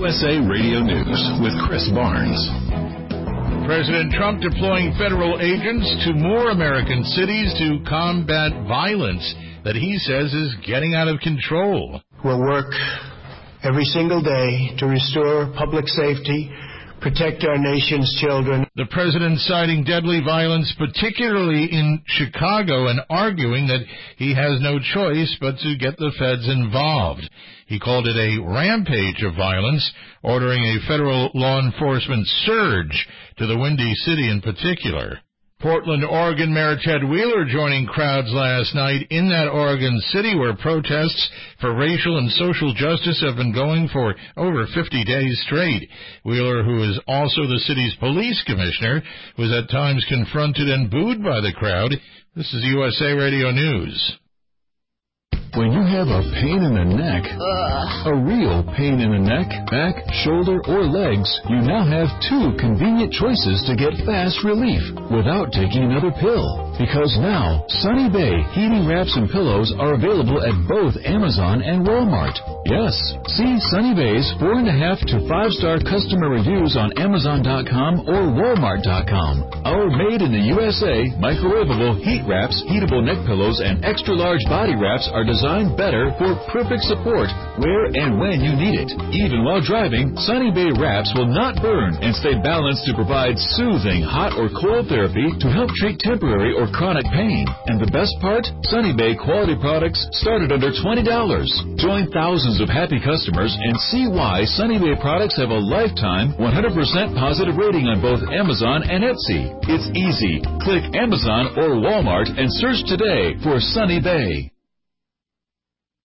USA Radio News with Chris Barnes. President Trump deploying federal agents to more American cities to combat violence that he says is getting out of control. We'll work every single day to restore public safety, protect our nation's children. The president citing deadly violence, particularly in Chicago, and arguing that he has no choice but to get the feds involved. He called it a rampage of violence, ordering a federal law enforcement surge to the Windy City in particular. Portland, Oregon Mayor Ted Wheeler joining crowds last night in that Oregon City where protests for racial and social justice have been going for over 50 days straight. Wheeler, who is also the city's police commissioner, was at times confronted and booed by the crowd. This is USA Radio News. When you have a pain in the neck, a real pain in the neck, back, shoulder, or legs, you now have two convenient choices to get fast relief without taking another pill. Because now, Sunny Bay heating wraps and pillows are available at both Amazon and Walmart. Yes, see Sunny Bay's 4.5 to 5-star customer reviews on Amazon.com or Walmart.com. Our made in the USA microwavable heat wraps, heatable neck pillows, and extra large body wraps are designed better for perfect support where and when you need it. Even while driving, Sunny Bay wraps will not burn and stay balanced to provide soothing hot or cold therapy to help treat temporary or chronic pain. And the best part? Sunny Bay quality products start at under $20. Join thousands of happy customers and see why Sunny Bay products have a lifetime 100% positive rating on both Amazon and Etsy. It's easy. Click Amazon or Walmart and search today for Sunny Bay.